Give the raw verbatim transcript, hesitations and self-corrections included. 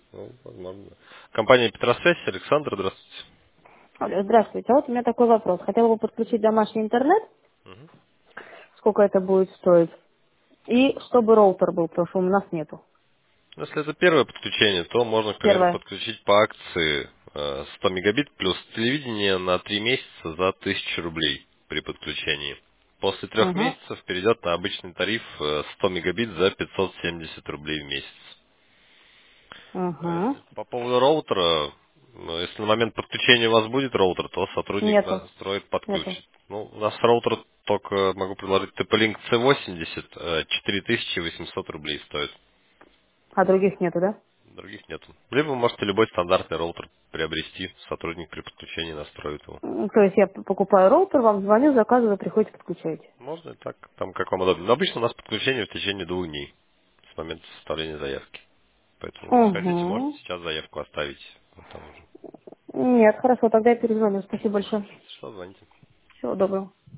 Ну, возможно. Компания Петросвязь, Александр, здравствуйте. Алло, здравствуйте. А вот у меня такой вопрос. Хотела бы подключить домашний интернет. Мгм. Сколько это будет стоить? И чтобы роутер был, потому что у нас нету. Ну, если это первое подключение, то можно, к примеру, Первое. подключить по акции э, сто мегабит плюс телевидение на три месяца за тысячу рублей при подключении. После трех Угу. месяцев перейдет на обычный тариф э, сто мегабит за пятьсот семьдесят рублей в месяц. А Угу. если по поводу роутера, ну, если на момент подключения у вас будет роутер, то сотрудник Нету. настроит, Нету. подключит. Ну, у нас роутер только могу предложить ти пи-Link си восемьдесят, э, четыре тысячи восемьсот рублей стоит. А других нету, да? Других нет. Либо вы можете любой стандартный роутер приобрести, сотрудник при подключении настроит его. М, То есть я п- покупаю роутер, вам звоню, заказываю, приходите, подключаете. Можно и так, там как вам удобно. Но обычно у нас подключение в течение двух дней с момента составления заявки. Поэтому, если хотите, можете Угу. сейчас заявку оставить. Вот там уже. Нет, хорошо, тогда я перезвоню. Спасибо большое. Если что, звоните. Всего доброго.